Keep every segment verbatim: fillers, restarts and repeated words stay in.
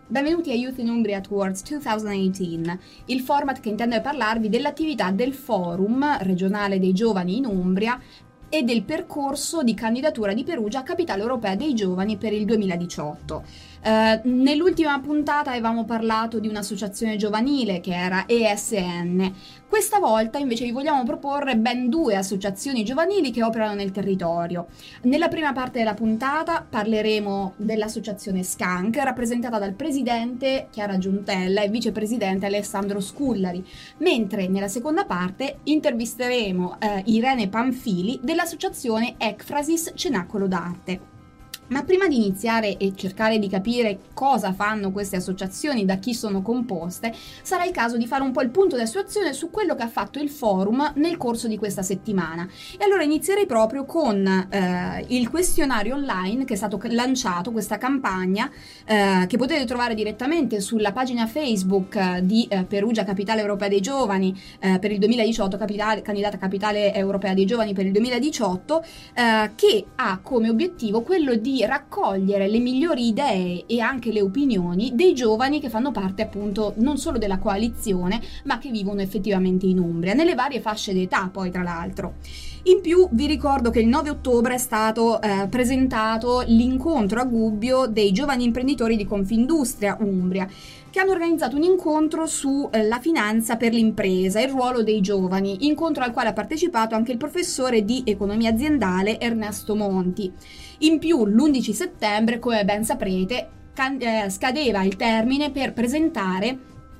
Benvenuti a Youth in Umbria Towards duemiladiciotto, il format che intende parlarvi dell'attività del Forum regionale dei giovani in Umbria e del percorso di candidatura di Perugia a Capitale Europea dei Giovani per il duemiladiciotto. Uh, nell'ultima puntata avevamo parlato di un'associazione giovanile che era E S N. Questa volta invece vi vogliamo proporre ben due associazioni giovanili che operano nel territorio. Nella prima parte della puntata parleremo dell'associazione Skank, rappresentata dal presidente Chiara Giuntella e vicepresidente Alessandro Scullari, mentre nella seconda parte intervisteremo uh, Irene Panfili dell'associazione Ekphrasis Cenacolo d'Arte. Ma prima di iniziare e cercare di capire cosa fanno queste associazioni, da chi sono composte, sarà il caso di fare un po' il punto della situazione su quello che ha fatto il forum nel corso di questa settimana. E allora inizierei proprio con eh, il questionario online che è stato lanciato, questa campagna, eh, che potete trovare direttamente sulla pagina Facebook eh, di eh, Perugia Capitale Europea dei Giovani eh, per il duemiladiciotto, capitale, candidata Capitale Europea dei Giovani per il duemiladiciotto, eh, che ha come obiettivo quello di raccogliere le migliori idee e anche le opinioni dei giovani che fanno parte appunto non solo della coalizione ma che vivono effettivamente in Umbria, nelle varie fasce d'età poi tra l'altro. In più vi ricordo che il nove ottobre è stato eh, presentato l'incontro a Gubbio dei giovani imprenditori di Confindustria Umbria, che hanno organizzato un incontro sulla eh, finanza per l'impresa e il ruolo dei giovani, incontro al quale ha partecipato anche il professore di economia aziendale Ernesto Monti. In più l'undici settembre, come ben saprete, can- eh, scadeva il termine per presentare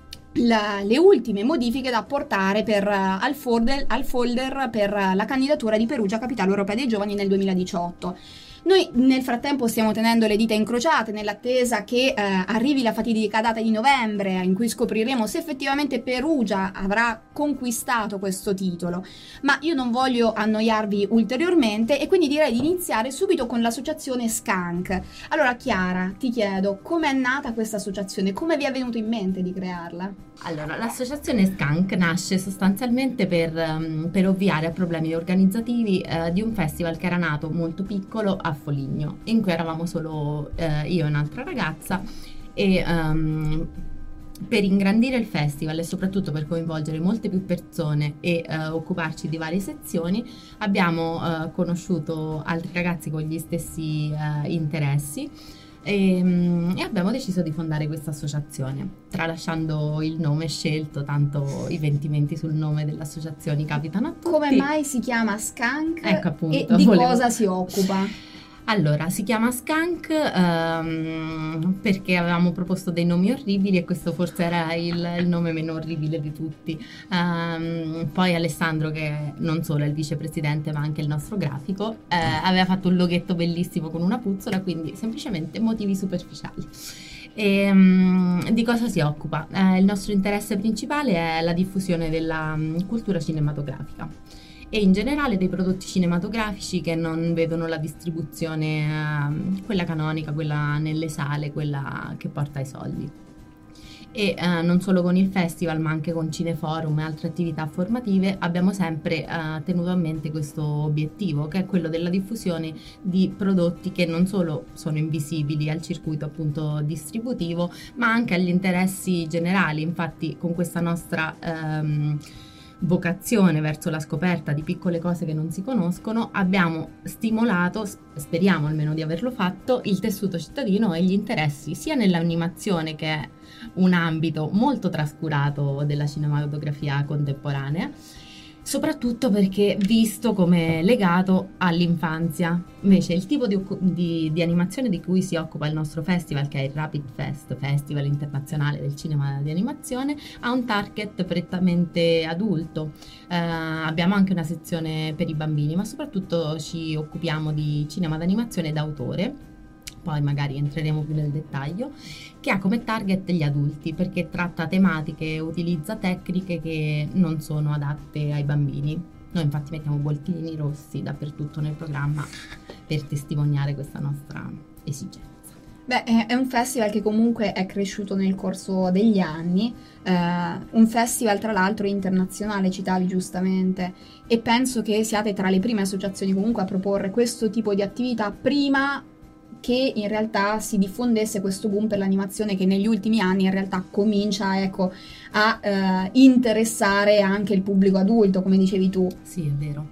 La, le ultime modifiche da apportare per, uh, al, folder, al folder per uh, la candidatura di Perugia Capitale Europea dei Giovani nel duemiladiciotto. Noi nel frattempo stiamo tenendo le dita incrociate nell'attesa che eh, arrivi la fatidica data di novembre in cui scopriremo se effettivamente Perugia avrà conquistato questo titolo, ma io non voglio annoiarvi ulteriormente e quindi direi di iniziare subito con l'associazione Skank. Allora Chiara, ti chiedo, come è nata questa associazione? Come vi è venuto in mente di crearla? Allora, l'associazione Skank nasce sostanzialmente per, um, per ovviare a problemi organizzativi uh, di un festival che era nato molto piccolo a Foligno, in cui eravamo solo uh, io e un'altra ragazza e um, per ingrandire il festival e soprattutto per coinvolgere molte più persone e uh, occuparci di varie sezioni abbiamo uh, conosciuto altri ragazzi con gli stessi uh, interessi. E, e abbiamo deciso di fondare questa associazione, tralasciando il nome scelto, tanto i ventimenti sul nome dell'associazione capitano a tutti. Come mai si chiama Skank? Ecco, appunto, e di volevo... cosa si occupa? Allora, si chiama Skank um, perché avevamo proposto dei nomi orribili e questo forse era il, il nome meno orribile di tutti. Um, poi Alessandro, che non solo è il vicepresidente ma anche il nostro grafico, eh, aveva fatto un loghetto bellissimo con una puzzola, quindi semplicemente motivi superficiali. E, um, di cosa si occupa? Eh, il nostro interesse principale è la diffusione della um, cultura cinematografica e in generale dei prodotti cinematografici che non vedono la distribuzione, eh, quella canonica, quella nelle sale, quella che porta i soldi. E eh, non solo con il festival ma anche con cineforum e altre attività formative abbiamo sempre eh, tenuto a mente questo obiettivo, che è quello della diffusione di prodotti che non solo sono invisibili al circuito appunto distributivo ma anche agli interessi generali. Infatti con questa nostra ehm, vocazione verso la scoperta di piccole cose che non si conoscono abbiamo stimolato, speriamo almeno di averlo fatto, il tessuto cittadino e gli interessi sia nell'animazione, che è un ambito molto trascurato della cinematografia contemporanea, soprattutto perché visto come legato all'infanzia. Invece il tipo di, di, di animazione di cui si occupa il nostro festival, che è il Rapid Fest, Festival Internazionale del Cinema di Animazione, ha un target prettamente adulto. Eh, abbiamo anche una sezione per i bambini, ma soprattutto ci occupiamo di cinema d'animazione d'autore, poi magari entreremo più nel dettaglio, che ha come target gli adulti perché tratta tematiche e utilizza tecniche che non sono adatte ai bambini. Noi infatti mettiamo boltini rossi dappertutto nel programma per testimoniare questa nostra esigenza. Beh, è un festival che comunque è cresciuto nel corso degli anni, eh, un festival tra l'altro internazionale, citavi giustamente, e penso che siate tra le prime associazioni comunque a proporre questo tipo di attività prima che in realtà si diffondesse questo boom per l'animazione che negli ultimi anni in realtà comincia, ecco, a eh, interessare anche il pubblico adulto, come dicevi tu. Sì, è vero.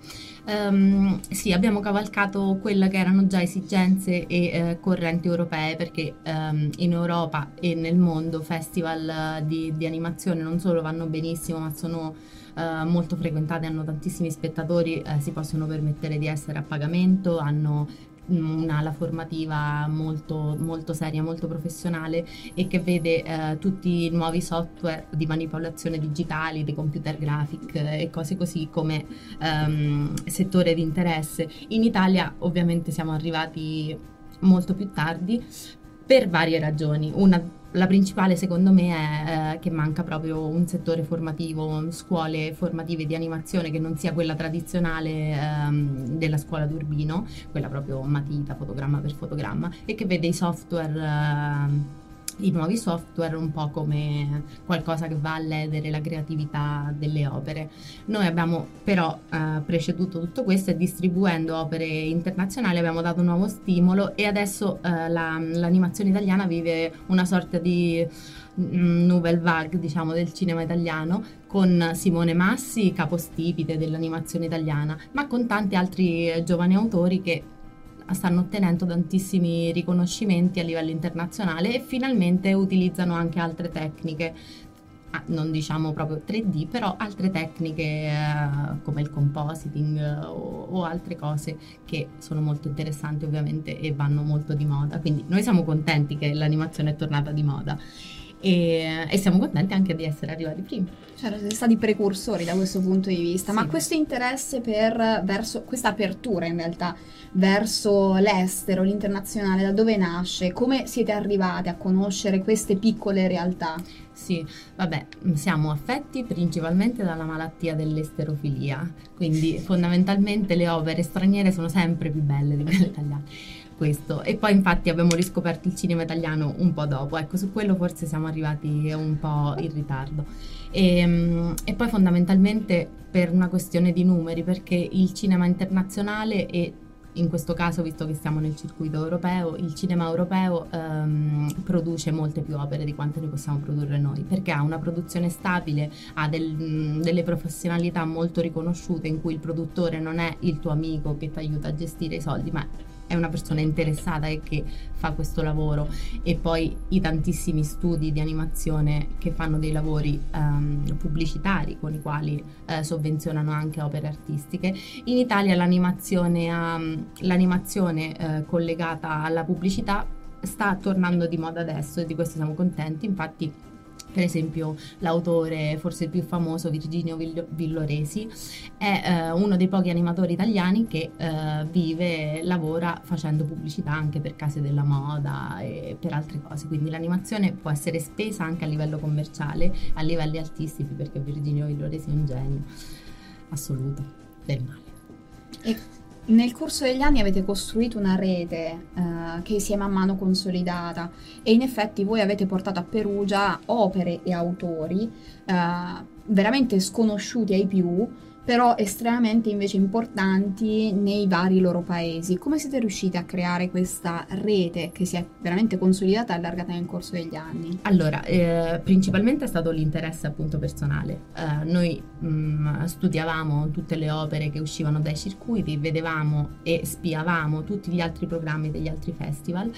Um, sì, abbiamo cavalcato quelle che erano già esigenze e eh, correnti europee, perché um, in Europa e nel mondo festival di, di animazione non solo vanno benissimo, ma sono uh, molto frequentati, hanno tantissimi spettatori, eh, si possono permettere di essere a pagamento, hanno un'ala formativa molto, molto seria, molto professionale, e che vede eh, tutti i nuovi software di manipolazione digitali, di computer graphic eh, e cose così come um, settore di interesse. In Italia ovviamente siamo arrivati molto più tardi per varie ragioni. Una La principale secondo me è eh, che manca proprio un settore formativo, scuole formative di animazione che non sia quella tradizionale ehm, della scuola d'Urbino, quella proprio matita, fotogramma per fotogramma, e che vede i software, eh, i nuovi software un po' come qualcosa che va a ledere la creatività delle opere. Noi abbiamo però eh, preceduto tutto questo, e distribuendo opere internazionali abbiamo dato un nuovo stimolo, e adesso eh, la, l'animazione italiana vive una sorta di mm, nouvelle vague, diciamo, del cinema italiano, con Simone Massi, capostipite dell'animazione italiana, ma con tanti altri eh, giovani autori che stanno ottenendo tantissimi riconoscimenti a livello internazionale, e finalmente utilizzano anche altre tecniche, ah, non diciamo proprio tre D, però altre tecniche eh, come il compositing eh, o, o altre cose che sono molto interessanti ovviamente e vanno molto di moda. Quindi noi siamo contenti che l'animazione è tornata di moda, e, e siamo contenti anche di essere arrivati prima. Cioè, siete stati precursori da questo punto di vista, Sì. Ma questo interesse per, verso, questa apertura in realtà verso l'estero, l'internazionale, da dove nasce? Come siete arrivate a conoscere queste piccole realtà? Sì, vabbè, siamo affetti principalmente dalla malattia dell'esterofilia, quindi fondamentalmente le opere straniere sono sempre più belle di quelle italiane. Questo. E poi infatti abbiamo riscoperto il cinema italiano un po' dopo, ecco, su quello forse siamo arrivati un po' in ritardo. E, e poi fondamentalmente per una questione di numeri, perché il cinema internazionale, e in questo caso, visto che siamo nel circuito europeo, il cinema europeo ehm, produce molte più opere di quante ne possiamo produrre noi, perché ha una produzione stabile, ha del, delle professionalità molto riconosciute, in cui il produttore non è il tuo amico che ti aiuta a gestire i soldi, ma è una persona interessata e che fa questo lavoro. E poi i tantissimi studi di animazione che fanno dei lavori um, pubblicitari, con i quali uh, sovvenzionano anche opere artistiche. In Italia l'animazione, um, l'animazione uh, collegata alla pubblicità sta tornando di moda adesso, e di questo siamo contenti. Infatti, per esempio, l'autore forse più famoso, Virginio Villoresi, è eh, uno dei pochi animatori italiani che eh, vive, lavora facendo pubblicità anche per case della moda e per altre cose. Quindi l'animazione può essere spesa anche a livello commerciale, a livelli altissimi, perché Virginio Villoresi è un genio assoluto del male. E nel corso degli anni avete costruito una rete eh, che si è man mano consolidata, e in effetti voi avete portato a Perugia opere e autori eh, veramente sconosciuti ai più, però estremamente invece importanti nei vari loro paesi. Come siete riusciti a creare questa rete che si è veramente consolidata e allargata nel corso degli anni? Allora, eh, principalmente è stato l'interesse appunto personale. Eh, noi mh, studiavamo tutte le opere che uscivano dai circuiti, vedevamo e spiavamo tutti gli altri programmi degli altri festival,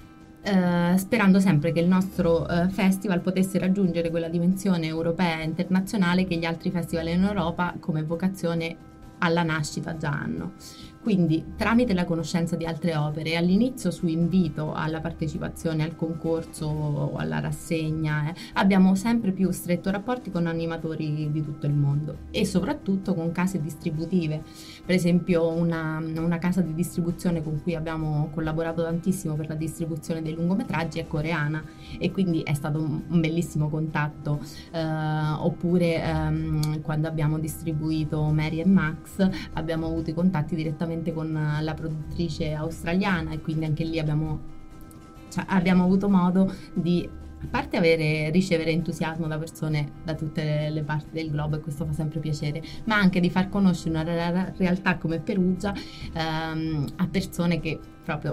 Uh, sperando sempre che il nostro uh, festival potesse raggiungere quella dimensione europea e internazionale che gli altri festival in Europa come vocazione alla nascita già hanno. Quindi, tramite la conoscenza di altre opere, all'inizio su invito alla partecipazione al concorso o alla rassegna, eh, abbiamo sempre più stretto rapporti con animatori di tutto il mondo, e soprattutto con case distributive. Per esempio, una, una casa di distribuzione con cui abbiamo collaborato tantissimo per la distribuzione dei lungometraggi è coreana, e quindi è stato un, un bellissimo contatto. Eh, oppure ehm, quando abbiamo distribuito Mary e Max, abbiamo avuto i contatti direttamente con la produttrice australiana, e quindi anche lì abbiamo, cioè, abbiamo avuto modo di, a parte avere, ricevere entusiasmo da persone da tutte le, le parti del globo, e questo fa sempre piacere, ma anche di far conoscere una re- realtà come Perugia ehm, a persone che proprio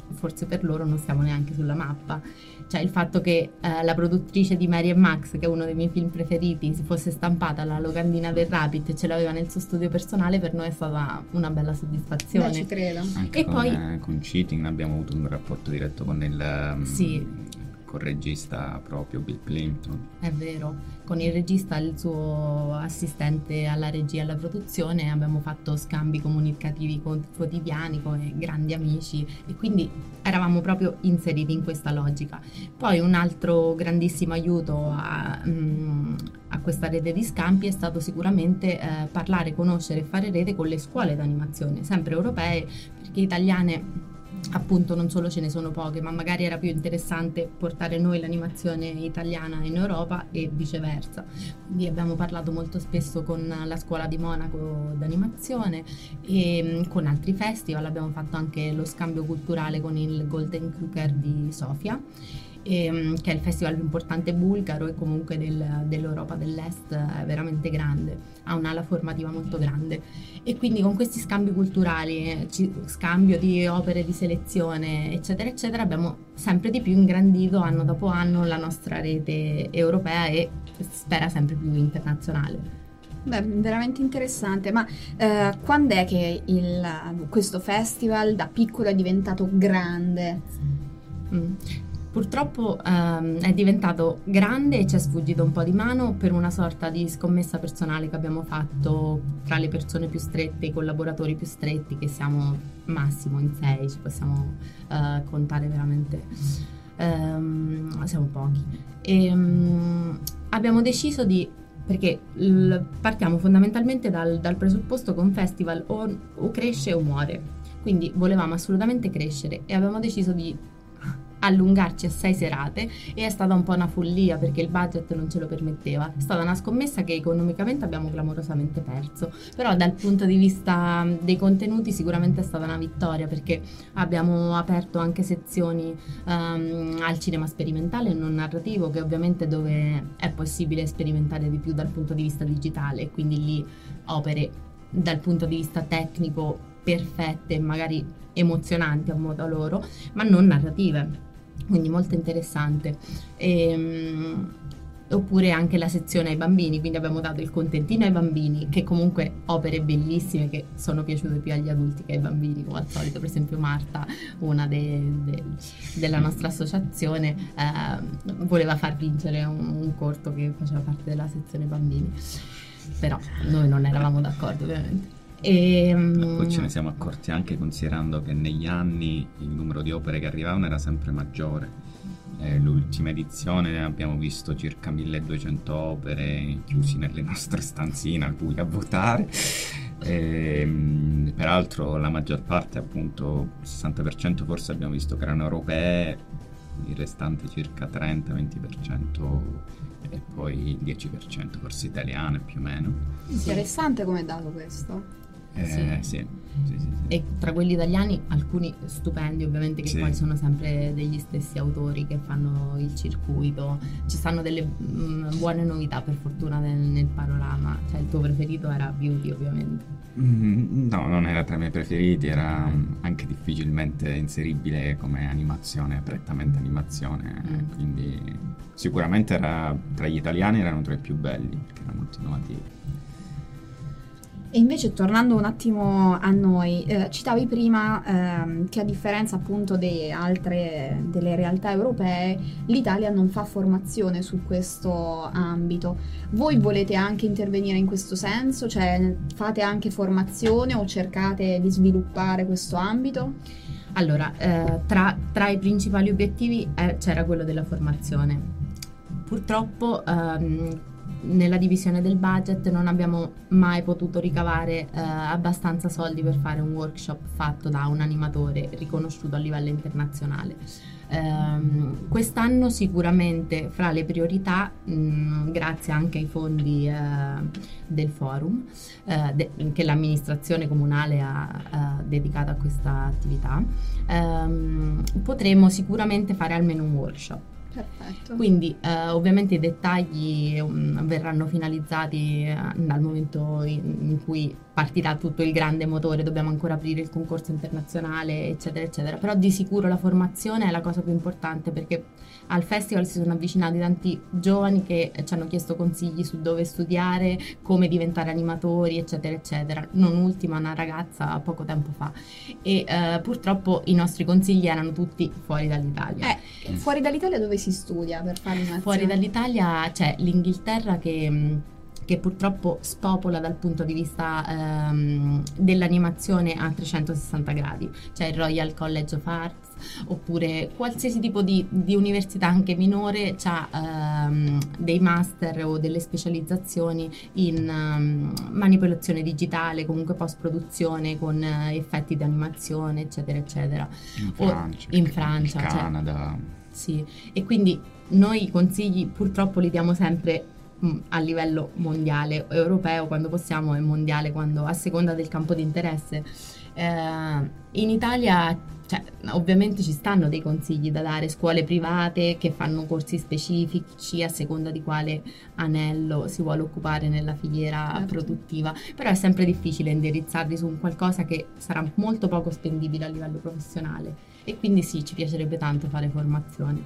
forse per loro non siamo neanche sulla mappa. Cioè il fatto che eh, la produttrice di Mary e Max, che è uno dei miei film preferiti, si fosse stampata la locandina del Rapid e ce l'aveva nel suo studio personale, per noi è stata una bella soddisfazione. Beh, ci credo. Anche E con, poi eh, con Cheating abbiamo avuto un rapporto diretto con il um, sì, col regista proprio Bill Clinton. è vero, con il regista e il suo assistente alla regia e alla produzione abbiamo fatto scambi comunicativi con- quotidiani come grandi amici, e quindi eravamo proprio inseriti in questa logica. Poi un altro grandissimo aiuto a, mm, a questa rete di scambi è stato sicuramente eh, parlare, conoscere e fare rete con le scuole d'animazione, sempre europee, perché italiane appunto non solo ce ne sono poche, ma magari era più interessante portare noi l'animazione italiana in Europa e viceversa. Quindi abbiamo parlato molto spesso con la scuola di Monaco d'animazione e mh, con altri festival. Abbiamo fatto anche lo scambio culturale con il Golden Cooker di Sofia, e, che è il festival più importante bulgaro e comunque del- dell'Europa dell'Est, è veramente grande, ha un'ala formativa molto grande, e quindi con questi scambi culturali, eh, ci- scambio di opere di selezione eccetera eccetera, abbiamo sempre di più ingrandito anno dopo anno la nostra rete europea e spera sempre più internazionale. Beh, veramente interessante, ma eh, quando è che il- questo festival da piccolo è diventato grande? Mm. Purtroppo ehm, è diventato grande e ci è sfuggito un po' di mano per una sorta di scommessa personale che abbiamo fatto tra le persone più strette, i collaboratori più stretti, che siamo massimo in sei, ci possiamo eh, contare veramente, ehm, siamo pochi. E, mm, abbiamo deciso di, perché l- partiamo fondamentalmente dal, dal presupposto che un festival o, o cresce o muore, quindi volevamo assolutamente crescere e abbiamo deciso di allungarci a sei serate, e è stata un po' una follia perché il budget non ce lo permetteva. È stata una scommessa che economicamente abbiamo clamorosamente perso, però dal punto di vista dei contenuti sicuramente è stata una vittoria, perché abbiamo aperto anche sezioni ehm, al cinema sperimentale e non narrativo, che ovviamente dove è possibile sperimentare di più dal punto di vista digitale, e quindi lì opere dal punto di vista tecnico perfette, magari emozionanti a modo loro, ma non narrative, quindi molto interessante. Ehm, oppure anche la sezione ai bambini, quindi abbiamo dato il contentino ai bambini, che comunque opere bellissime che sono piaciute più agli adulti che ai bambini, come al solito. Per esempio Marta, una de- de- della nostra associazione, eh, voleva far vincere un, un corto che faceva parte della sezione bambini, però noi non eravamo d'accordo ovviamente. E, Poi ce ne siamo accorti anche considerando che negli anni il numero di opere che arrivavano era sempre maggiore. Eh, l'ultima edizione abbiamo visto circa milleduecento opere chiusi nelle nostre stanzine al buio a votare. E, mh, peraltro la maggior parte, appunto il sessanta per cento forse abbiamo visto che erano europee, il restante circa trenta venti per cento e poi il dieci per cento forse italiane più o meno. Interessante come dato questo. Eh, Sì. sì, sì, sì, sì. E tra quelli italiani alcuni stupendi, ovviamente, che Sì. poi sono sempre degli stessi autori che fanno il circuito. Ci stanno delle mm, buone novità, per fortuna, nel, nel panorama. Cioè il tuo preferito era Beauty, ovviamente. Mm, no, non era tra i miei preferiti, era mm, anche difficilmente inseribile come animazione, prettamente animazione, Mm. quindi sicuramente era, tra gli italiani erano tra i più belli, perché erano molto innovativi. E invece tornando un attimo a noi, eh, citavi prima ehm, che a differenza appunto delle altre delle realtà europee, l'Italia non fa formazione su questo ambito. Voi volete anche intervenire in questo senso? Cioè fate anche formazione o cercate di sviluppare questo ambito? Allora, eh, tra, tra i principali obiettivi eh, c'era quello della formazione. Purtroppo ehm, nella divisione del budget non abbiamo mai potuto ricavare eh, abbastanza soldi per fare un workshop fatto da un animatore riconosciuto a livello internazionale. Ehm, quest'anno sicuramente fra le priorità, mh, grazie anche ai fondi eh, del forum eh, de- che l'amministrazione comunale ha, ha dedicato a questa attività, ehm, potremo sicuramente fare almeno un workshop. Perfetto. Quindi eh, ovviamente i dettagli um, verranno finalizzati eh, dal momento in, in cui partirà tutto il grande motore, dobbiamo ancora aprire il concorso internazionale, eccetera, eccetera. Però di sicuro la formazione è la cosa più importante, perché al festival si sono avvicinati tanti giovani che ci hanno chiesto consigli su dove studiare, come diventare animatori, eccetera, eccetera. Non ultima una ragazza poco tempo fa. E eh, purtroppo i nostri consigli erano tutti fuori dall'Italia. Eh, fuori dall'Italia dove si studia per fare animazione? Fuori dall'Italia c'è l'Inghilterra che, che purtroppo spopola dal punto di vista ehm, dell'animazione a trecentosessanta gradi. C'è il Royal College of Arts, oppure qualsiasi tipo di, di università anche minore c'ha ehm, dei master o delle specializzazioni in um, manipolazione digitale, comunque post produzione con eh, effetti di animazione, eccetera, eccetera. In Francia, o in Francia, in cioè, Canada. sì, e quindi noi i consigli purtroppo li diamo sempre mh, a livello mondiale, europeo quando possiamo e mondiale quando, a seconda del campo di interesse. Eh, in Italia, cioè, ovviamente ci stanno dei consigli da dare, scuole private che fanno corsi specifici a seconda di quale anello si vuole occupare nella filiera certo. produttiva, però è sempre difficile indirizzarli su un qualcosa che sarà molto poco spendibile a livello professionale, e quindi sì, ci piacerebbe tanto fare formazioni.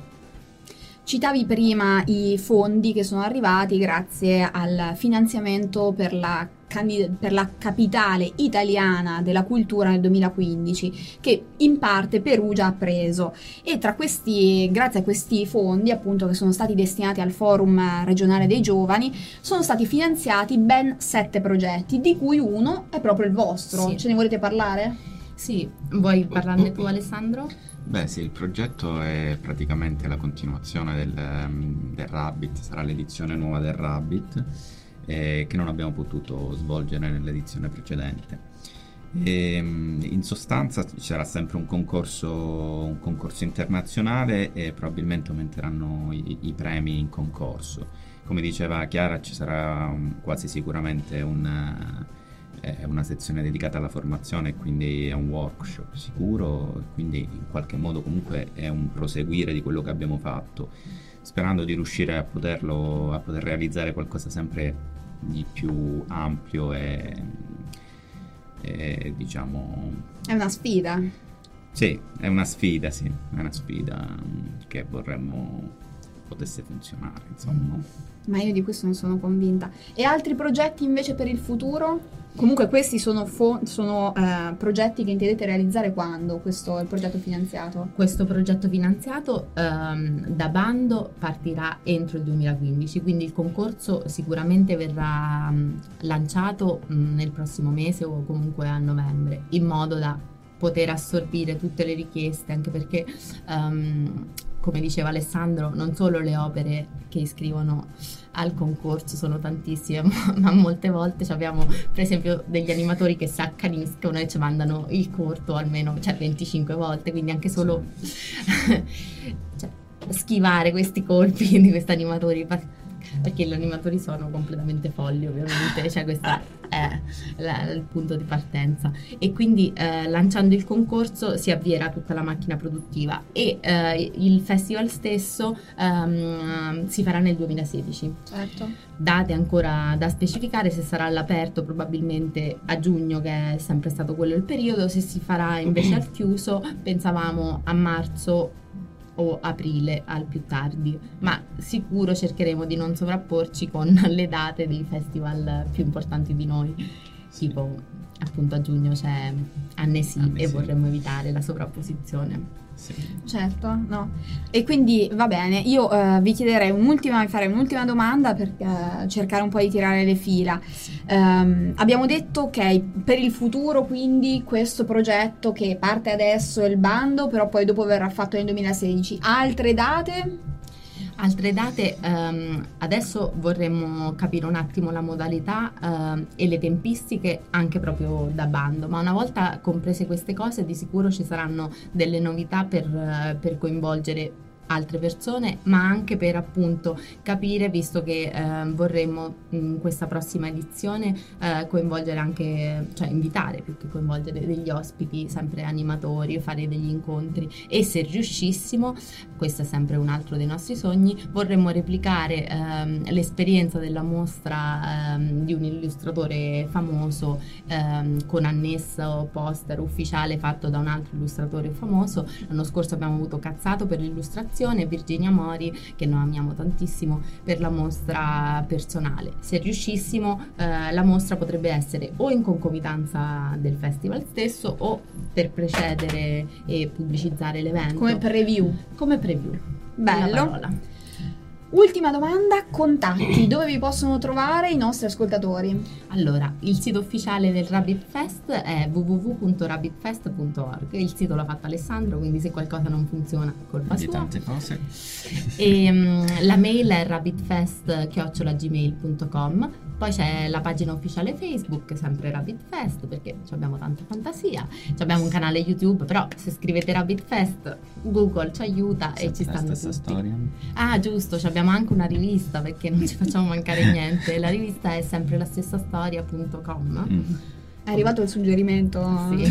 Citavi prima i fondi che sono arrivati grazie al finanziamento per la, candid- per la capitale italiana della cultura nel duemilaquindici, che in parte Perugia ha preso, e tra questi, grazie a questi fondi appunto che sono stati destinati al Forum regionale dei giovani, sono stati finanziati ben sette progetti, di cui uno è proprio il vostro. Sì. Ce ne volete parlare? Sì, vuoi parlarne tu, Alessandro? Beh sì, il progetto è praticamente la continuazione del, um, del Rabbit, sarà l'edizione nuova del Rabbit, eh, che non abbiamo potuto svolgere nell'edizione precedente. E, um, in sostanza ci sarà sempre un concorso, un concorso internazionale, e probabilmente aumenteranno i, i premi in concorso. Come diceva Chiara, ci sarà um, quasi sicuramente un... è una sezione dedicata alla formazione, quindi è un workshop sicuro, quindi in qualche modo comunque è un proseguire di quello che abbiamo fatto, sperando di riuscire a poterlo a poter realizzare qualcosa sempre di più ampio e, e diciamo È una sfida. sì, è una sfida, sì, è una sfida che vorremmo potesse funzionare, insomma. Ma io di questo non sono convinta. E altri progetti invece per il futuro? Comunque questi sono, fo- sono eh, progetti che intendete realizzare quando? Questo è il progetto finanziato? Questo progetto finanziato ehm, da bando partirà entro il duemilaquindici, quindi il concorso sicuramente verrà mh, lanciato mh, nel prossimo mese o comunque a novembre, in modo da poter assorbire tutte le richieste, anche perché um, come diceva Alessandro, non solo le opere che iscrivono al concorso sono tantissime, ma molte volte abbiamo per esempio degli animatori che si accaniscono e ci mandano il corto almeno, cioè venticinque volte, quindi anche solo cioè, schivare questi colpi di questi animatori, perché gli animatori sono completamente folli ovviamente, cioè questo è la, il punto di partenza, e quindi eh, lanciando il concorso si avvierà tutta la macchina produttiva, e eh, il festival stesso um, si farà nel duemilasedici. Certo. Date ancora da specificare, se sarà all'aperto probabilmente a giugno, che è sempre stato quello il periodo, se si farà invece al chiuso pensavamo a marzo o aprile al più tardi, ma sicuro cercheremo di non sovrapporci con le date dei festival più importanti di noi, tipo appunto a giugno c'è Annecy, Annecy. e vorremmo evitare la sovrapposizione. Sì. Certo, no. E quindi va bene, io eh, vi chiederei un'ultima, vi farei un'ultima domanda per eh, cercare un po' di tirare le fila. Um, abbiamo detto, ok, per il futuro quindi questo progetto che parte adesso è il bando, però poi dopo verrà fatto nel duemilasedici. Altre date? Altre date, ehm, adesso vorremmo capire un attimo la modalità ehm, e le tempistiche anche proprio da bando, ma una volta comprese queste cose di sicuro ci saranno delle novità per, per coinvolgere altre persone, ma anche per appunto capire, visto che eh, vorremmo in questa prossima edizione eh, coinvolgere anche, cioè invitare più che coinvolgere degli ospiti, sempre animatori, fare degli incontri, e se riuscissimo, questo è sempre un altro dei nostri sogni, vorremmo replicare ehm, l'esperienza della mostra ehm, di un illustratore famoso ehm, con annesso poster ufficiale fatto da un altro illustratore famoso. L'anno scorso abbiamo avuto Cazzato per l'illustrazione, Virginia Mori, che noi amiamo tantissimo, per la mostra personale. Se riuscissimo, eh, la mostra potrebbe essere o in concomitanza del festival stesso o per precedere e pubblicizzare l'evento. Come preview. Come preview. Bello. Ultima domanda, contatti, dove vi possono trovare i nostri ascoltatori? Allora, il sito ufficiale del Rabbit Fest è w w w punto rabbit fest punto org. Il sito l'ha fatto Alessandro, quindi se qualcosa non funziona è colpa di sua. tante cose. E um, la mail è rabbitfest chiocciola gmail punto com. Poi c'è la pagina ufficiale Facebook, sempre Rabbit Fest, perché abbiamo tanta fantasia. Abbiamo un canale YouTube, però se scrivete Rabbit Fest, Google ci aiuta e ci stanno tutti. Storia. Ah, giusto, abbiamo anche una rivista, perché non ci facciamo mancare niente. La rivista è sempre la stessa storia punto com. Mm. È arrivato il suggerimento. Sì.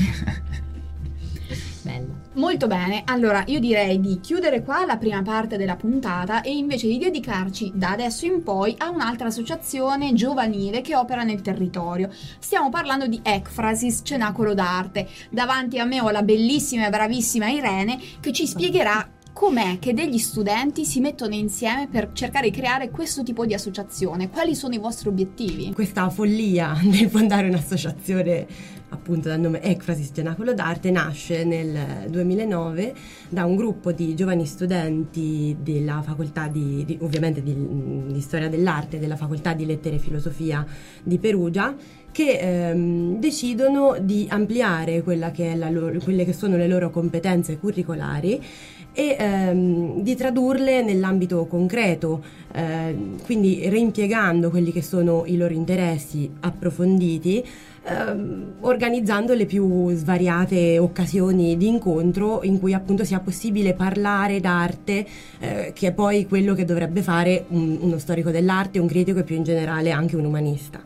Bello. Molto bene, allora io direi di chiudere qua la prima parte della puntata e invece di dedicarci da adesso in poi a un'altra associazione giovanile che opera nel territorio. Stiamo parlando di Ekphrasis, Cenacolo d'Arte. Davanti a me ho la bellissima e bravissima Irene che ci spiegherà com'è che degli studenti si mettono insieme per cercare di creare questo tipo di associazione. Quali sono i vostri obiettivi? Questa follia di fondare un'associazione appunto dal nome Ekphrasis Cenacolo d'Arte nasce nel duemilanove da un gruppo di giovani studenti della facoltà di, di ovviamente di, di storia dell'arte della facoltà di lettere e filosofia di Perugia, che ehm, decidono di ampliare quella che è la loro, quelle che sono le loro competenze curricolari e ehm, di tradurle nell'ambito concreto, eh, quindi reimpiegando quelli che sono i loro interessi approfonditi, ehm, organizzando le più svariate occasioni di incontro in cui appunto sia possibile parlare d'arte, eh, che è poi quello che dovrebbe fare un, uno storico dell'arte, un critico e più in generale anche un umanista.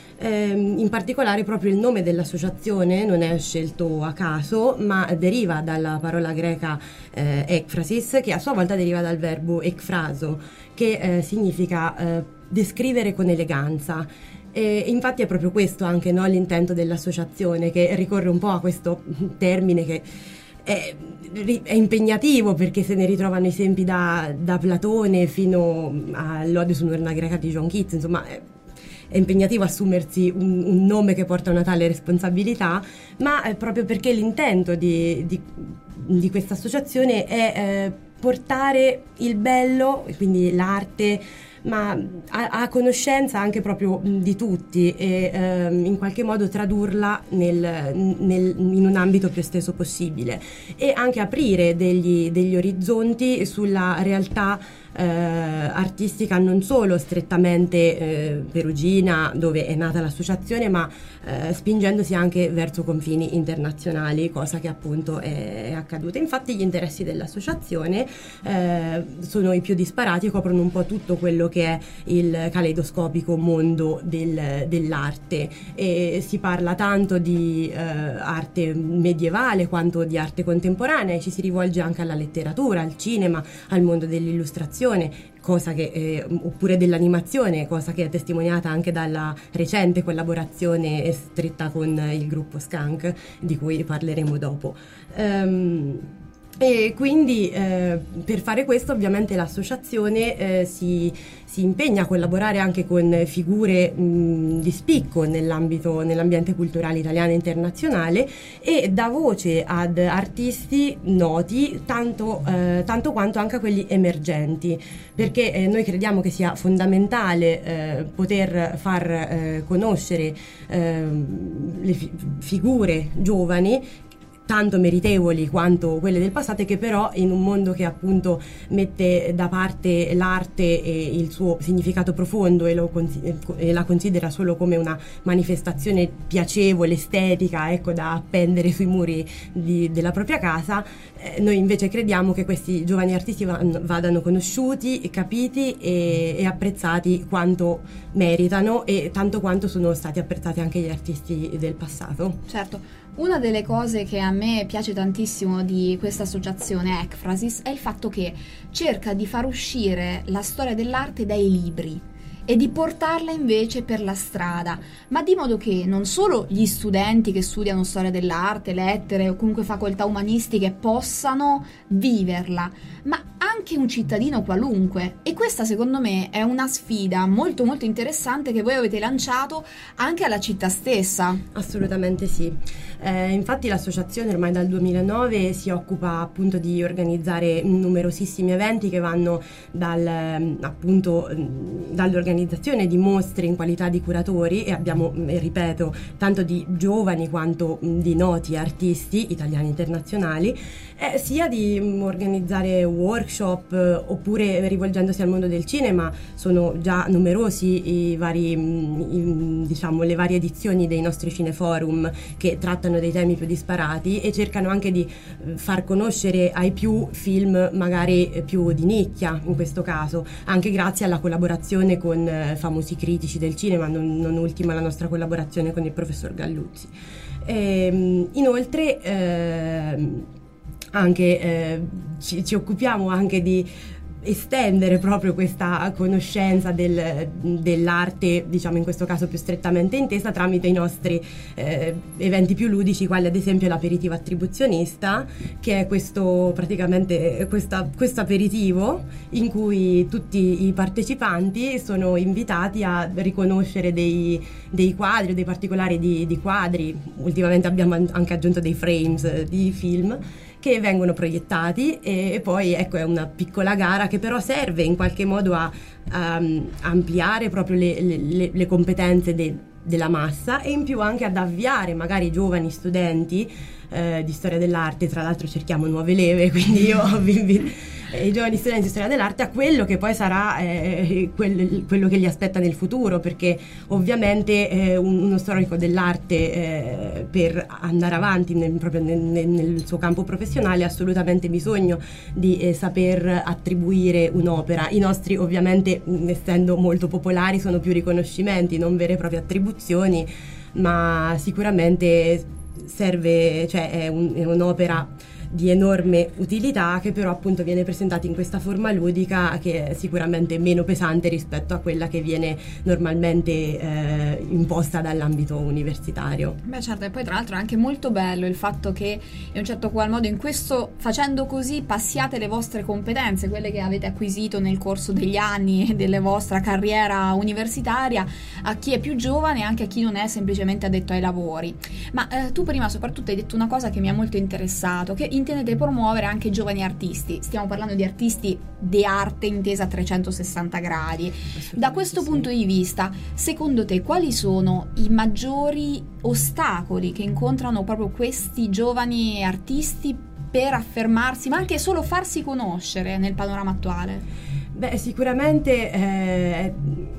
In particolare proprio il nome dell'associazione non è scelto a caso, ma deriva dalla parola greca eh, ekphrasis, che a sua volta deriva dal verbo ekphraso, che eh, significa eh, descrivere con eleganza. E infatti è proprio questo anche, no, l'intento dell'associazione, che ricorre un po' a questo termine che è, è impegnativo, perché se ne ritrovano esempi da, da Platone fino all'Ode su un'urna greca di John Keats, insomma è, è impegnativo assumersi un, un nome che porta una tale responsabilità, ma è proprio perché l'intento di, di, di questa associazione è eh, portare il bello, quindi l'arte, ma a, a conoscenza anche proprio di tutti e ehm, in qualche modo tradurla nel, nel, in un ambito più esteso possibile, e anche aprire degli, degli orizzonti sulla realtà eh, artistica non solo strettamente eh, perugina, dove è nata l'associazione, ma eh, spingendosi anche verso confini internazionali, cosa che appunto è, è accaduta. Infatti gli interessi dell'associazione eh, sono i più disparati e coprono un po' tutto quello che è il caleidoscopico mondo del, dell'arte, e si parla tanto di eh, arte medievale quanto di arte contemporanea, e ci si rivolge anche alla letteratura, al cinema, al mondo dell'illustrazione, cosa che, eh, oppure dell'animazione, cosa che è testimoniata anche dalla recente collaborazione stretta con il gruppo Skunk, di cui parleremo dopo. Um, E quindi eh, per fare questo ovviamente l'associazione eh, si, si impegna a collaborare anche con figure mh, di spicco nell'ambito, nell'ambiente culturale italiano e internazionale, e dà voce ad artisti noti tanto, eh, tanto quanto anche a quelli emergenti, perché eh, noi crediamo che sia fondamentale eh, poter far eh, conoscere eh, le fi- figure giovani, tanto meritevoli quanto quelle del passato, e che però in un mondo che appunto mette da parte l'arte e il suo significato profondo e, lo, e la considera solo come una manifestazione piacevole, estetica, ecco, da appendere sui muri di, della propria casa, eh, noi invece crediamo che questi giovani artisti vanno, vadano conosciuti, capiti e, e apprezzati quanto meritano, e tanto quanto sono stati apprezzati anche gli artisti del passato. Certo. Una delle cose che a me piace tantissimo di questa associazione Ekphrasis è il fatto che cerca di far uscire la storia dell'arte dai libri e di portarla invece per la strada, ma di modo che non solo gli studenti che studiano storia dell'arte, lettere o comunque facoltà umanistiche possano viverla, ma anche un cittadino qualunque. E questa secondo me è una sfida molto molto interessante che voi avete lanciato anche alla città stessa. Assolutamente sì. Eh, infatti l'associazione ormai dal duemilanove si occupa appunto di organizzare numerosissimi eventi che vanno dal appunto dall'organizzazione di mostre in qualità di curatori, e abbiamo, ripeto, tanto di giovani quanto di noti artisti italiani e internazionali, eh, sia di organizzare workshop, eh, oppure rivolgendosi al mondo del cinema. Sono già numerosi i vari, i, diciamo, le varie edizioni dei nostri cineforum che trattano dei temi più disparati e cercano anche di far conoscere ai più film magari più di nicchia, in questo caso, anche grazie alla collaborazione con eh, famosi critici del cinema, non, non ultima la nostra collaborazione con il professor Galluzzi. E, inoltre eh, anche eh, ci, ci occupiamo anche di estendere proprio questa conoscenza del, dell'arte, diciamo in questo caso più strettamente intesa, tramite i nostri eh, eventi più ludici, quali ad esempio l'aperitivo attribuzionista, che è questo praticamente questa, questo aperitivo in cui tutti i partecipanti sono invitati a riconoscere dei, dei quadri o dei particolari di, di quadri. Ultimamente abbiamo anche aggiunto dei frames di film che vengono proiettati, e, e poi ecco è una piccola gara che però serve in qualche modo a, a ampliare proprio le, le, le competenze de, della massa, e in più anche ad avviare magari giovani studenti eh, di storia dell'arte. Tra l'altro cerchiamo nuove leve, quindi io vi, i giovani studenti di storia dell'arte a quello che poi sarà eh, quel, quello che li aspetta nel futuro, perché ovviamente eh, uno storico dell'arte eh, per andare avanti nel, proprio nel, nel suo campo professionale ha assolutamente bisogno di eh, saper attribuire un'opera. I nostri ovviamente, essendo molto popolari, sono più riconoscimenti, non vere e proprie attribuzioni, ma sicuramente serve, cioè è, un, è un'opera di enorme utilità, che però appunto viene presentata in questa forma ludica, che è sicuramente meno pesante rispetto a quella che viene normalmente eh, imposta dall'ambito universitario. Beh certo, e poi tra l'altro è anche molto bello il fatto che in un certo qual modo in questo, facendo così, passiate le vostre competenze, quelle che avete acquisito nel corso degli anni della vostra carriera universitaria, a chi è più giovane e anche a chi non è semplicemente addetto ai lavori. Ma eh, tu prima soprattutto hai detto una cosa che mi ha molto interessato, che intendete promuovere anche giovani artisti. Stiamo parlando di artisti di arte intesa a trecentosessanta gradi. Da questo sì. punto di vista, secondo te quali sono i maggiori ostacoli che incontrano proprio questi giovani artisti per affermarsi, ma anche solo farsi conoscere nel panorama attuale? Beh, sicuramente eh,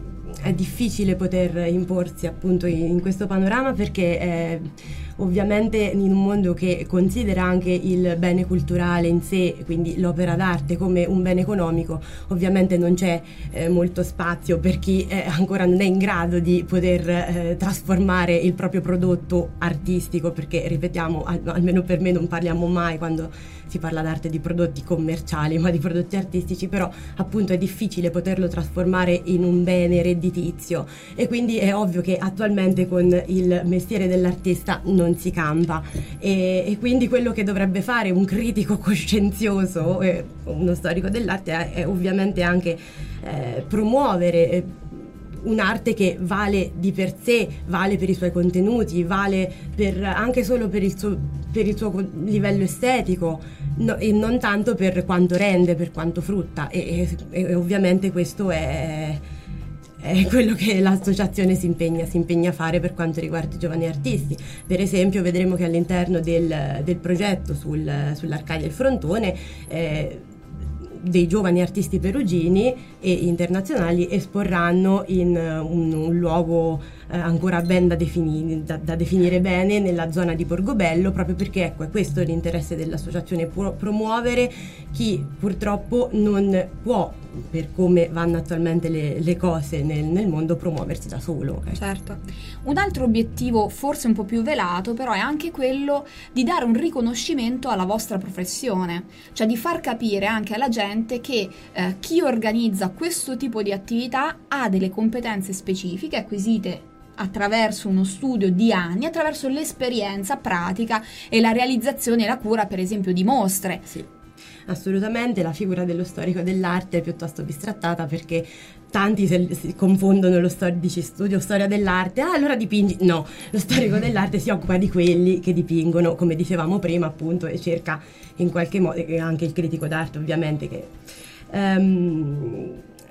è difficile poter imporsi appunto in, in questo panorama, perché eh, ovviamente in un mondo che considera anche il bene culturale in sé, quindi l'opera d'arte, come un bene economico, ovviamente non c'è eh, molto spazio per chi eh, ancora non è in grado di poter eh, trasformare il proprio prodotto artistico, perché ripetiamo, al, almeno per me non parliamo mai, quando si parla d'arte, di prodotti commerciali, ma di prodotti artistici. Però appunto è difficile poterlo trasformare in un bene redditizio, e quindi è ovvio che attualmente con il mestiere dell'artista non si campa, e, e quindi quello che dovrebbe fare un critico coscienzioso, eh, uno storico dell'arte, è, è ovviamente anche eh, promuovere eh, un'arte che vale di per sé, vale per i suoi contenuti, vale per, anche solo per il suo, per il suo livello estetico, no, e non tanto per quanto rende, per quanto frutta, e, e, e ovviamente questo è è quello che l'associazione si impegna, si impegna a fare per quanto riguarda i giovani artisti. Per esempio vedremo che all'interno del, del progetto sul, sull'Arcadia Il Frontone eh, dei giovani artisti perugini e internazionali esporranno in un, un luogo eh, ancora ben da, defini, da, da definire bene nella zona di Porgobello, proprio perché ecco, è questo l'interesse dell'associazione, pro- promuovere chi purtroppo non può, per come vanno attualmente le, le cose nel, nel mondo, promuoversi da solo. Ecco. Certo. Un altro obiettivo forse un po' più velato però è anche quello di dare un riconoscimento alla vostra professione, cioè di far capire anche alla gente che eh, chi organizza questo tipo di attività ha delle competenze specifiche acquisite attraverso uno studio di anni, attraverso l'esperienza pratica e la realizzazione e la cura per esempio di mostre. Sì. Assolutamente, la figura dello storico dell'arte è piuttosto bistrattata perché tanti se, si confondono lo storico, dici studio storia dell'arte, ah allora dipingi, no, lo storico dell'arte si occupa di quelli che dipingono, come dicevamo prima appunto, e cerca in qualche modo, e anche il critico d'arte ovviamente che um,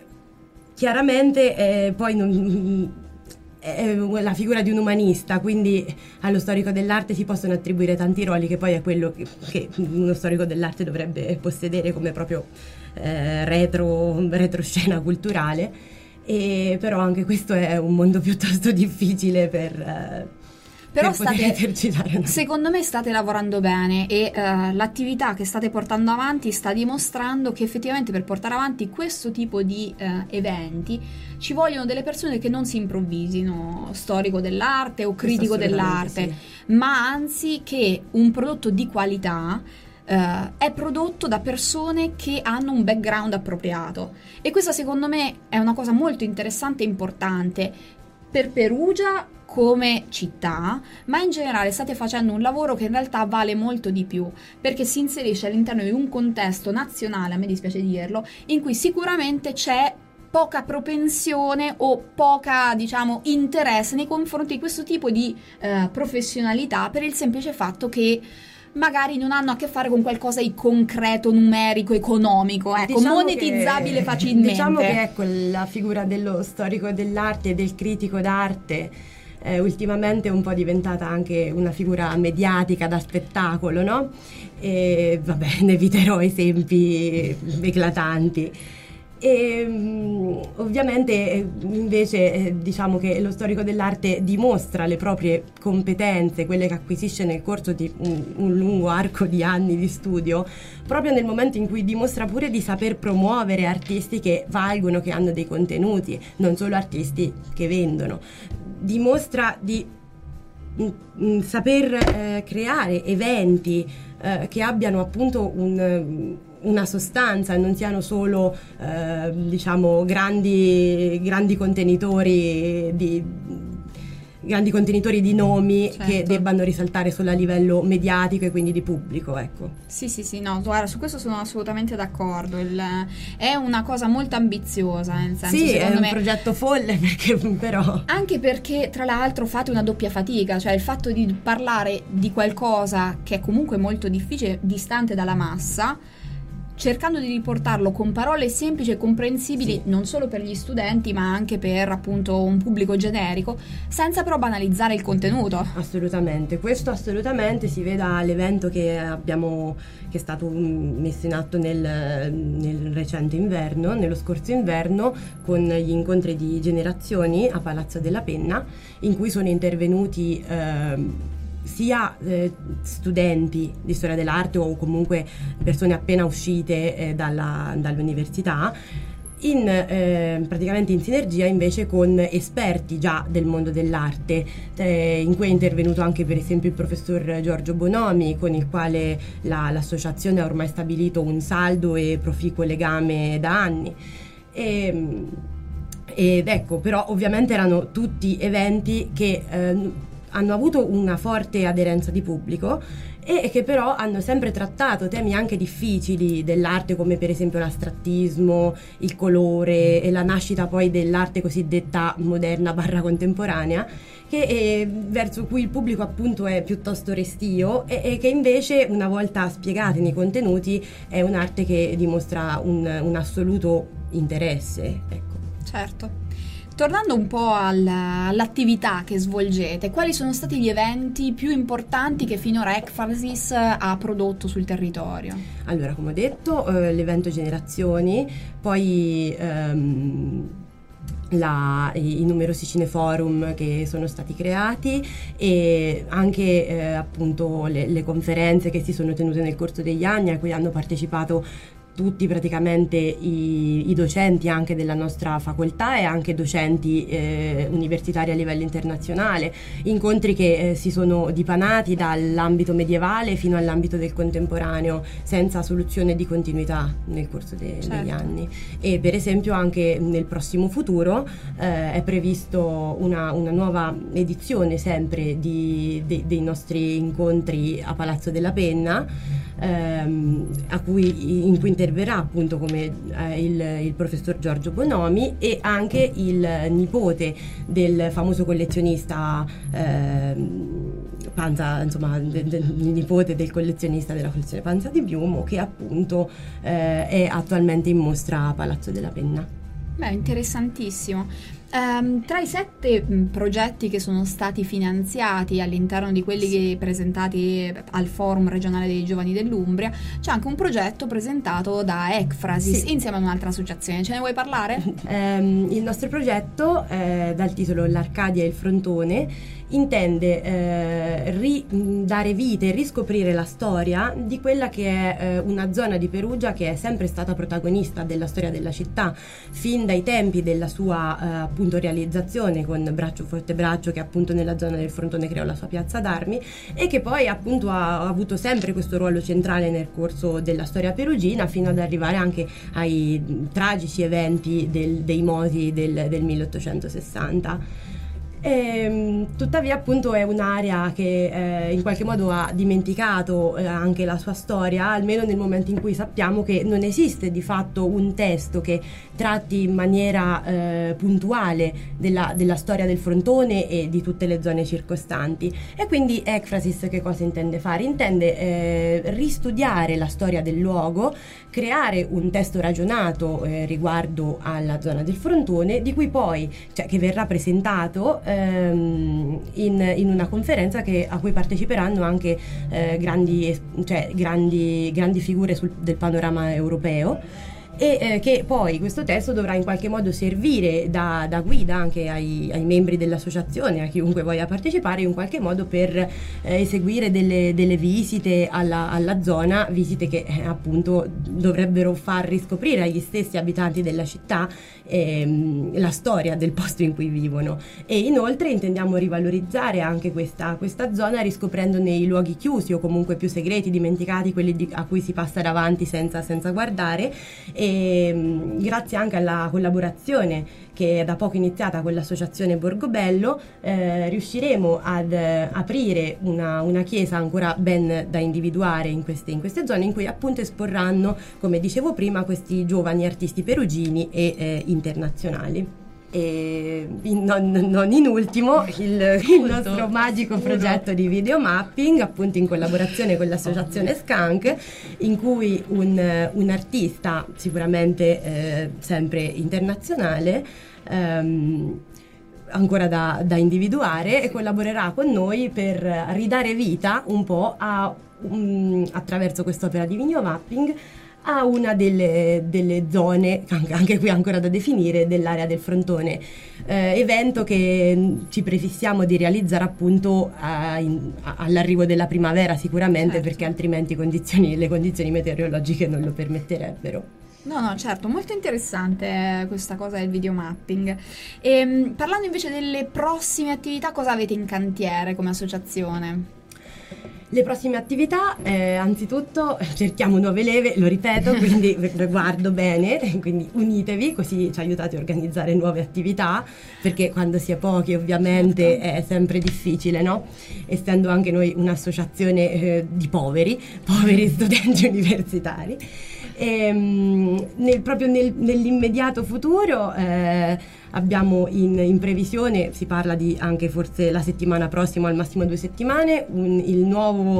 chiaramente eh, poi non è la figura di un umanista, quindi allo storico dell'arte si possono attribuire tanti ruoli che poi è quello che, che uno storico dell'arte dovrebbe possedere come proprio eh, retro, retroscena culturale, e però anche questo è un mondo piuttosto difficile per... Eh, Però per state, esercitare. secondo me state lavorando bene e uh, l'attività che state portando avanti sta dimostrando che effettivamente per portare avanti questo tipo di uh, eventi ci vogliono delle persone che non si improvvisino storico dell'arte o critico dell'arte, sì. ma anzi che un prodotto di qualità uh, è prodotto da persone che hanno un background appropriato, e questa secondo me è una cosa molto interessante e importante per Perugia come città, ma in generale state facendo un lavoro che in realtà vale molto di più, perché si inserisce all'interno di un contesto nazionale, a me dispiace dirlo, in cui sicuramente c'è poca propensione o poca, diciamo, interesse nei confronti di questo tipo di eh, professionalità, per il semplice fatto che magari non hanno a che fare con qualcosa di concreto, numerico, economico, ecco, diciamo monetizzabile che, facilmente. Diciamo che ecco, la figura dello storico dell'arte e del critico d'arte eh, ultimamente è un po' diventata anche una figura mediatica da spettacolo, no? E vabbè, ne eviterò esempi eclatanti. E um, ovviamente eh, invece eh, diciamo che lo storico dell'arte dimostra le proprie competenze, quelle che acquisisce nel corso di un, un lungo arco di anni di studio, proprio nel momento in cui dimostra pure di saper promuovere artisti che valgono, che hanno dei contenuti, non solo artisti che vendono. Dimostra di mh, mh, saper eh, creare eventi eh, che abbiano appunto un... una sostanza e non siano solo eh, diciamo grandi, grandi contenitori di grandi contenitori di nomi, certo, che debbano risaltare solo a livello mediatico e quindi di pubblico, ecco. Sì, sì, sì, no, guarda, su questo sono assolutamente d'accordo. Il, è una cosa molto ambiziosa, nel senso, sì, secondo è un me, progetto folle, perché però anche perché tra l'altro fate una doppia fatica, cioè il fatto di parlare di qualcosa che è comunque molto difficile, distante dalla massa, cercando di riportarlo con parole semplici e comprensibili, sì, non solo per gli studenti ma anche per appunto un pubblico generico, senza però banalizzare il contenuto. Assolutamente, questo assolutamente si veda all'evento che abbiamo che è stato messo in atto nel, nel recente inverno, nello scorso inverno, con gli incontri di generazioni a Palazzo della Penna, in cui sono intervenuti eh, sia eh, studenti di storia dell'arte o comunque persone appena uscite eh, dalla, dall'università, in, eh, praticamente in sinergia invece con esperti già del mondo dell'arte, eh, in cui è intervenuto anche per esempio il professor Giorgio Bonomi, con il quale la, l'associazione ha ormai stabilito un saldo e proficuo legame da anni. E, ed ecco, però ovviamente erano tutti eventi che eh, hanno avuto una forte aderenza di pubblico e che però hanno sempre trattato temi anche difficili dell'arte, come per esempio l'astrattismo, il colore e la nascita poi dell'arte cosiddetta moderna barra contemporanea, che è, verso cui il pubblico appunto è piuttosto restio e, e che invece, una volta spiegati nei contenuti, è un'arte che dimostra un, un assoluto interesse, ecco. Certo. Tornando un po' al, all'attività che svolgete, quali sono stati gli eventi più importanti che finora Ekphrasis ha prodotto sul territorio? Allora, come ho detto, eh, l'evento Generazioni, poi ehm, La, i, i numerosi cineforum che sono stati creati e anche eh, appunto le, le conferenze che si sono tenute nel corso degli anni, a cui hanno partecipato tutti praticamente i, i docenti anche della nostra facoltà e anche docenti eh, universitari a livello internazionale, incontri che eh, si sono dipanati dall'ambito medievale fino all'ambito del contemporaneo senza soluzione di continuità nel corso de- certo. degli anni. E per esempio anche nel prossimo futuro eh, è previsto una, una nuova edizione sempre di, de- dei nostri incontri a Palazzo della Penna, ehm, a cui, in cui interverrà appunto come eh, il, il professor Giorgio Bonomi e anche il nipote del famoso collezionista eh, Panza, insomma del, del nipote del collezionista della collezione Panza di Piumo, che appunto eh, è attualmente in mostra a Palazzo della Penna. Beh, interessantissimo. Um, tra i sette mh, progetti che sono stati finanziati all'interno di quelli che presentati al Forum regionale dei giovani dell'Umbria, c'è anche un progetto presentato da Ekphrasis sì. insieme ad un'altra associazione. Ce ne vuoi parlare? Um, il nostro progetto, eh, dal titolo L'Arcadia e il Frontone, intende eh, ri, dare vita e riscoprire la storia di quella che è eh, una zona di Perugia che è sempre stata protagonista della storia della città fin dai tempi della sua eh, appunto realizzazione con Braccio Forte Braccio, che appunto nella zona del Frontone creò la sua piazza d'armi e che poi appunto ha, ha avuto sempre questo ruolo centrale nel corso della storia perugina fino ad arrivare anche ai tragici eventi del, dei moti del, del milleottocentosessanta. E, tuttavia appunto è un'area che eh, in qualche modo ha dimenticato eh, anche la sua storia, almeno nel momento in cui sappiamo che non esiste di fatto un testo che tratti in maniera eh, puntuale della, della storia del Frontone e di tutte le zone circostanti. E quindi Ekphrasis che cosa intende fare? Intende eh, ristudiare la storia del luogo, creare un testo ragionato eh, riguardo alla zona del Frontone, di cui poi, cioè che verrà presentato In, in una conferenza che, a cui parteciperanno anche eh, grandi, cioè, grandi, grandi figure sul, del panorama europeo e eh, che poi questo testo dovrà in qualche modo servire da, da guida anche ai, ai membri dell'associazione, a chiunque voglia partecipare in qualche modo per eh, eseguire delle, delle visite alla, alla zona, visite che eh, appunto dovrebbero far riscoprire agli stessi abitanti della città ehm, la storia del posto in cui vivono. E inoltre intendiamo rivalorizzare anche questa, questa zona riscoprendone i luoghi chiusi o comunque più segreti, dimenticati, quelli di, a cui si passa davanti senza, senza guardare. E grazie anche alla collaborazione che è da poco iniziata con l'associazione Borgobello eh, riusciremo ad eh, aprire una, una chiesa ancora ben da individuare in queste, in queste zone in cui appunto esporranno, come dicevo prima, questi giovani artisti perugini e eh, internazionali. E in, non, non in ultimo il, il nostro magico progetto di videomapping, appunto in collaborazione con l'associazione Skank, in cui un, un artista sicuramente eh, sempre internazionale ehm, ancora da, da individuare, e collaborerà con noi per ridare vita un po' a, um, attraverso quest'opera di videomapping a una delle, delle zone, anche, anche qui ancora da definire, dell'area del Frontone, eh, evento che ci prefissiamo di realizzare appunto a, in, a, all'arrivo della primavera sicuramente, certo. Perché altrimenti condizioni, le condizioni meteorologiche non lo permetterebbero. No, no, certo, molto interessante questa cosa del videomapping. E, parlando invece delle prossime attività, cosa avete in cantiere come associazione? Le prossime attività, eh, anzitutto cerchiamo nuove leve, lo ripeto, quindi guardo bene, quindi unitevi, così ci aiutate a organizzare nuove attività, perché quando si è pochi ovviamente è sempre difficile, no? Essendo anche noi un'associazione eh, di poveri, poveri studenti universitari. E, nel, proprio nel, nell'immediato futuro eh, abbiamo in, in previsione, si parla di anche forse la settimana prossima, al massimo due settimane, un, il nuovo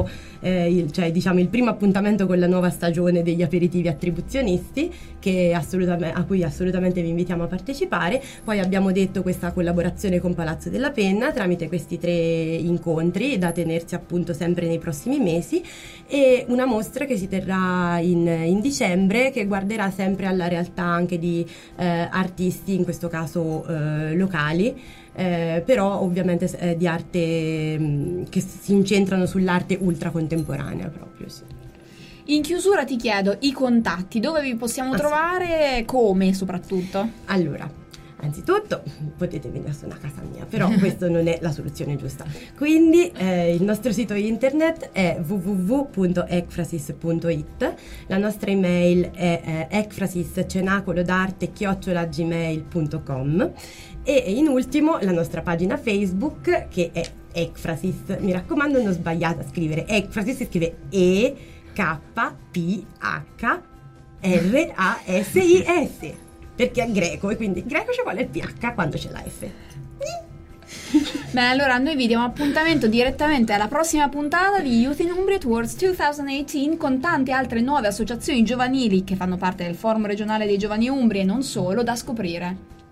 eh, il, cioè diciamo il primo appuntamento con la nuova stagione degli aperitivi attribuzionisti, che assolutamente, a cui assolutamente vi invitiamo a partecipare. Poi abbiamo detto questa collaborazione con Palazzo della Penna tramite questi tre incontri da tenersi appunto sempre nei prossimi mesi, e una mostra che si terrà in, in dicembre, che guarderà sempre alla realtà anche di eh, artisti, in questo caso eh, locali, eh, però ovviamente eh, di arte mh, che si incentrano sull'arte ultra contemporanea proprio, sì. In chiusura ti chiedo i contatti, dove vi possiamo ah, trovare, sì. come soprattutto? Allora, anzitutto potete venire a suonare a casa mia, però questo non è la soluzione giusta. Quindi eh, il nostro sito internet è w w w punto ecfrasis punto i t, la nostra email è eh, ecfrasiscenacolodarte chiocciola gmail punto com, e in ultimo la nostra pagina Facebook, che è Ecfrasis. Mi raccomando, non sbagliate a scrivere Ecfrasis, si scrive E K P H R A S I S, perché è greco e quindi in greco ci vuole il P H quando c'è la F. Beh, allora noi vi diamo appuntamento direttamente alla prossima puntata di Youth in Umbria Towards duemiladiciotto, con tante altre nuove associazioni giovanili che fanno parte del Forum regionale dei giovani umbri e non solo, da scoprire.